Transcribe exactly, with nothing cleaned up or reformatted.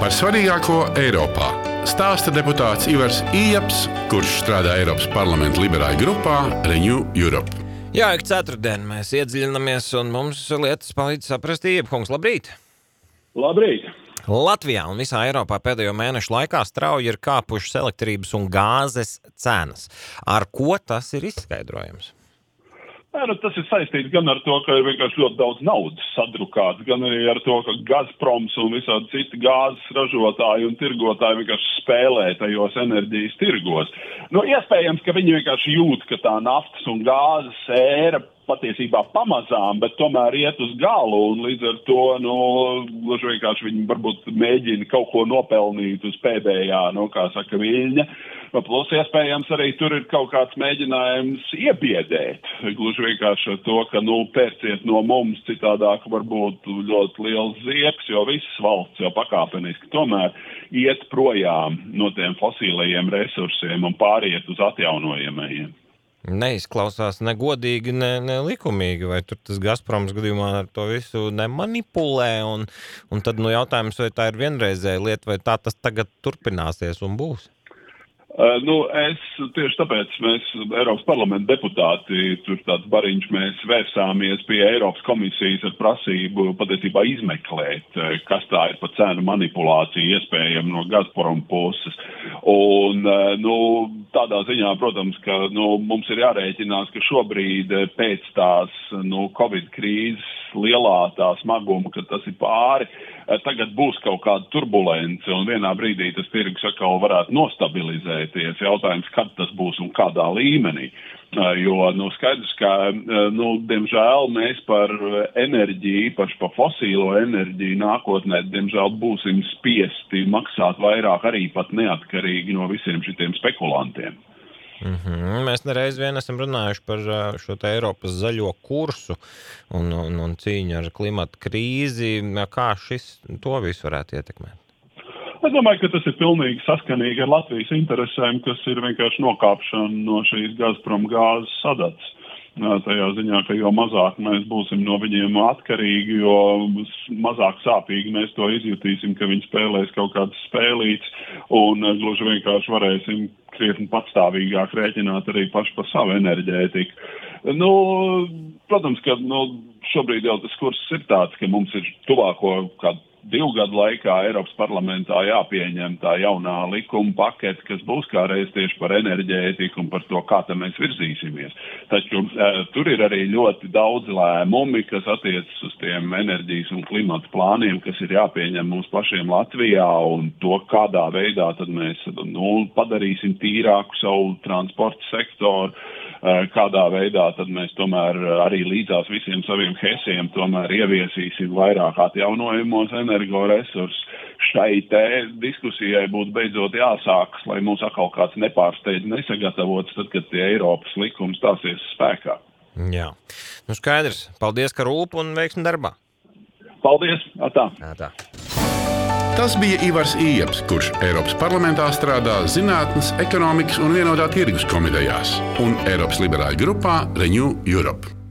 Par svarīgāko Eiropā stāsta deputāts Ivars Ieps, kurš strādā Eiropas parlamenta liberāļu grupā Renew Europe. Jā, ik ceturtdien mēs iedziļinamies un mums lietas palīdz saprast. Iepkungs, labrīt! Labrīt! Latvijā un visā Eiropā pēdējo mēnešu laikā strauji ir kāpušas elektrības un gāzes cenas. Ar ko tas ir izskaidrojams? Jā, nu, tas ir saistīts gan ar to, ka ir vienkārši ļoti daudz naudas sadrukāts, gan arī ar to, ka Gazproms un visādi citi gāzes ražotāji un tirgotāji vienkārši spēlē tajos enerģijas tirgos. Nu, iespējams, ka viņi vienkārši jūt, ka tā naftas un gāzes ēra patiesībā pamazām, bet tomēr iet uz galu, un līdz ar to, nu, gluži vienkārši viņi varbūt mēģina kaut ko nopelnīt uz pēdējā, nu, kā saka, viļņa. Plus, iespējams, arī tur ir kaut kāds mēģinājums iebiedēt. Gluži vienkārši ar to, ka, nu, pērciet no mums, citādāk varbūt ļoti liels zieks, jo visas valsts jau pakāpeniski tomēr iet projām no tiem fosīlajiem resursiem un pāriet uz atjaunojamajiem. Neizklausās ne godīgi, ne, ne likumīgi, vai tur tas Gazproms gadījumā ar to visu nemanipulē, un, un tad, nu, jautājums, vai tā ir vienreizēja lieta, vai tā tas tagad turpināsies un būs? Uh, nu, es tieši tāpēc mēs, Eiropas parlamenta deputāti, tur tāds bariņš, mēs vērsāmies pie Eiropas komisijas ar prasību patiesībā izmeklēt, kas tā ir pa cenu manipulāciju iespējami no Gazprom puses. Un, uh, nu, tādā ziņā, protams, ka, nu, mums ir jārēķinās, ka šobrīd pēc tās, nu, Covid krīzes lielā tā smaguma, ka tas ir pāri, tagad būs kaut kāda turbulence, un vienā brīdī tas tirgus atkal varētu nostabilizēties. Jautājums, kad tas būs un kādā līmenī. Jo, nu, skaidrs, ka, nu, diemžēl mēs par enerģiju, īpaši par fosīlo enerģiju nākotnē, diemžēl būsim spiesti maksāt vairāk arī pat neatkarīgi no visiem šitiem spekulantiem. Mm-hmm. Mēs nereiz vien esam runājuši par šo te Eiropas zaļo kursu un, un, un cīņu ar klimata krīzi. Kā šis to visu varētu ietekmēt? Es domāju, ka tas ir pilnīgi saskanīgi ar Latvijas interesēm, kas ir vienkārši nokāpšana no šīs Gazprom gāzes sadatas. Tajā ziņā, ka jo mazāk mēs būsim no viņiem atkarīgi, jo mazāk sāpīgi mēs to izjutīsim, ka viņi spēlēs kaut kādas spēlītes, un gluži vienkārši varēsim krietni patstāvīgāk rēķināt arī paši par savu enerģētiku. Nu, protams, ka, nu, šobrīd jau tas kurs ir tāds, ka mums ir tuvāko kādu divu gadu laikā Eiropas parlamentā jāpieņem tā jaunā likuma pakete, kas būs kā reiz tieši par enerģētiku un par to, kā tam mēs virzīsimies. Taču e, tur ir arī ļoti daudz lēmumi, kas attiecas uz tiem enerģijas un klimata plāniem, kas ir jāpieņem mums pašiem Latvijā, un to, kādā veidā tad mēs, nu, padarīsim tīrāku savu transporta sektoru, kādā veidā tad mēs tomēr arī līdzās visiem saviem hesiem tomēr ieviesīsim vairāk atjaunojamos energoresursus. Šai te diskusijai būtu beidzot jāsākas, lai mūs atkal kāds nepārsteidz nesagatavots, tad, kad tie Eiropas likumi stāsies spēkā. Jā. Nu skaidrs. Paldies, ka rūp un veiksmi darbā. Paldies. Atā. Atā. Tas bija Ivars Ieps, kurš Eiropas parlamentā strādā Zinātnes, ekonomikas un vienotā tirgus komitejās un Eiropas liberāļu grupā Renew Europe.